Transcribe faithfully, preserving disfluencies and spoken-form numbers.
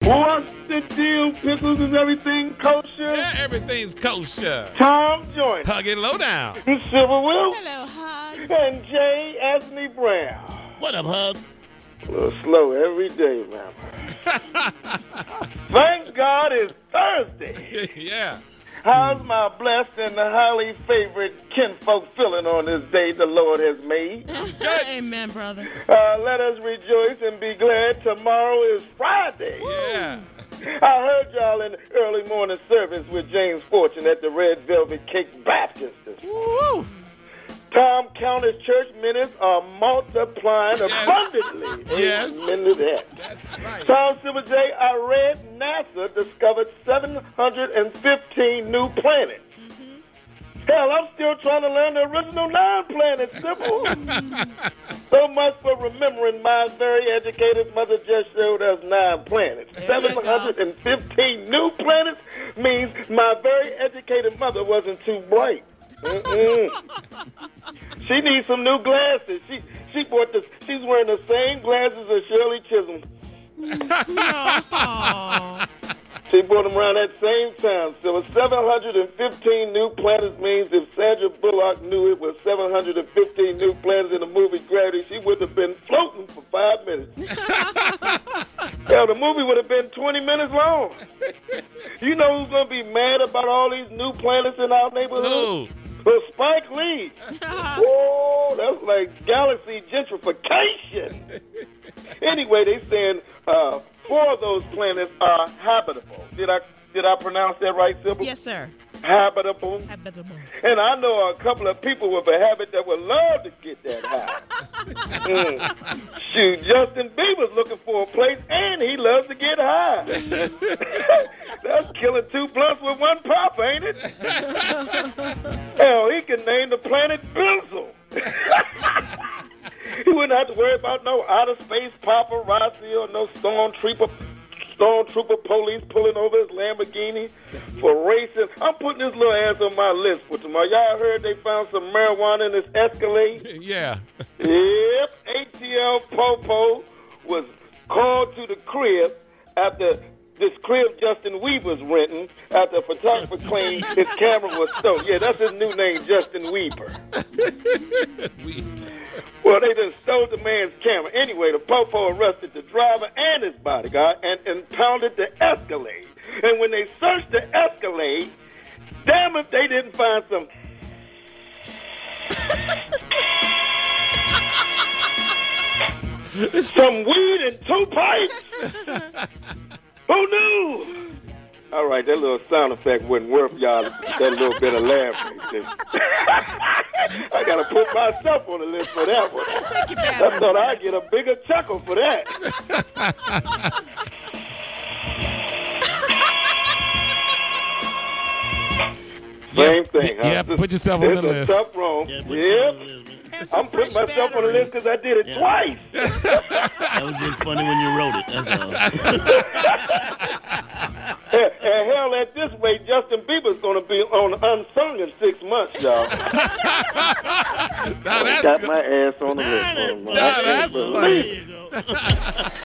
What's the deal, Pickles? Is everything kosher? Yeah, everything's kosher. Tom Joyner. Hug it low down. Silver Will. Hello, Hug. And Jay Anthony Brown. What up, Hug? A little slow every day, man. Thank God it's Thursday. Yeah. How's my blessed and highly favored kinfolk feeling on this day the Lord has made? Amen, brother. Uh, let us rejoice and be glad. Tomorrow is Friday. Yeah. I heard y'all in the early morning service with James Fortune at the Red Velvet Cake Baptist. Woo. Tom County's church minutes are multiplying Yes. abundantly. Yes. Amen to that. That's right. Tom Silver J, I read NASA discovered seven hundred fifteen new planets. Mm-hmm. Hell, I'm still trying to learn the original nine planets, Simple. So much for remembering my very educated mother just showed us nine planets. seven hundred fifteen new planets means my very educated mother wasn't too bright. Mm-mm. She needs some new glasses. She she bought this. She's wearing the same glasses as Shirley Chisholm. Oh. She bought them around that same time. So seven hundred fifteen new planets means if Sandra Bullock knew it was seven hundred fifteen new planets in the movie Gravity, she would have been floating for five minutes. Hell, the movie would have been twenty minutes long. You know who's going to be mad about all these new planets in our neighborhood? Who? Well, Spike Lee. Whoa, that's like galaxy gentrification. Anyway, they saying uh, four of those planets are habitable. Did I did I pronounce that right, Sybil? Yes, sir. Habitable. Habitable. And I know a couple of people with a habit that would love to get that high. mm. Shoot, Justin Bieber's looking for a place, and he loves to get high. That's killing two blunts with one pop, ain't it? Hell, he can name the planet Bizzle. He wouldn't have to worry about no outer space paparazzi or no stormtrooper stormtrooper police pulling over his Lamborghini for racing. I'm putting this little ass on my list for tomorrow. Y'all heard they found some marijuana in this Escalade? Yeah. Yep. A T L Popo was called to the crib after this crib Justin Weaver's renting after a photographer claimed his camera was stolen. Yeah, that's his new name, Justin Weaver. we- Well, they just stole the man's camera. Anyway, the Popo arrested the driver and his bodyguard and impounded the Escalade. And when they searched the Escalade, damn if they didn't find some... some weed and two pipes. Who knew? All right, that little sound effect wasn't worth y'all that little bit of laughing. I got to put myself on the list for that one. I thought I'd get a bigger chuckle for that. Same thing, huh? Yeah, put yourself on the It's a list. tough wrong. Yeah, put yourself on the Yep. list, man. I'm putting myself on the list because I did it Yeah. twice. That was just funny when you wrote it, that's all. And, and hell, at this rate, Justin Bieber's going to be on Unsung in six months, y'all. Now that's Got good. my ass on the list. Nah, for him, man. Nah, I can't that's believe it. There you go.